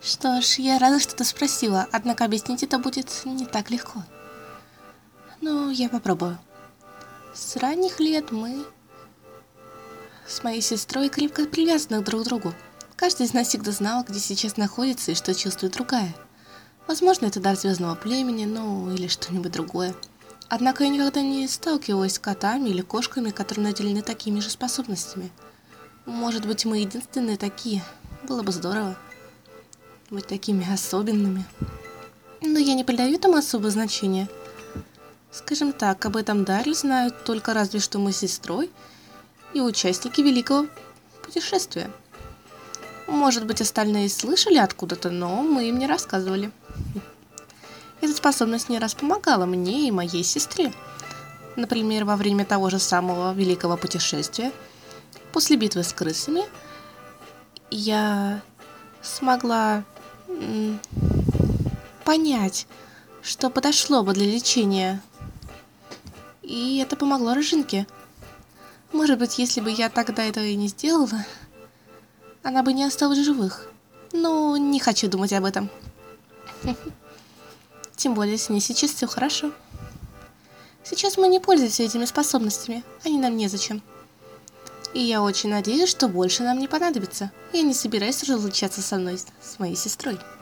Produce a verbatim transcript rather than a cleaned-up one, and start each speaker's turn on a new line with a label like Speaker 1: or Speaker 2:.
Speaker 1: Что ж, я рада, что ты спросила, однако объяснить это будет не так легко. Но я попробую. С ранних лет мы с моей сестрой крепко привязаны друг к другу. Каждый из нас всегда знал, где сейчас находится и что чувствует другая. Возможно, это дар звездного племени, ну или что-нибудь другое. Однако я никогда не сталкивалась с котами или кошками, которые наделены такими же способностями. Может быть, мы единственные такие. Было бы здорово быть такими особенными. Но я не придаю этому особого значения. Скажем так, об этом даре знают только разве что мы с сестрой и участники великого путешествия. Может быть, остальные слышали откуда-то, но мы им не рассказывали. Эта способность не раз помогала мне и моей сестре. Например, во время того же самого великого путешествия, после битвы с крысами, я смогла м, понять, что подошло бы для лечения. И это помогло Рыжинке. Может быть, если бы я тогда этого и не сделала, она бы не осталась в живых. Но не хочу думать об этом. Тем более с ней сейчас все хорошо. Сейчас мы не пользуемся этими способностями, они нам незачем. И я очень надеюсь, что больше нам не понадобится. Я не собираюсь разлучаться со мной, с моей сестрой.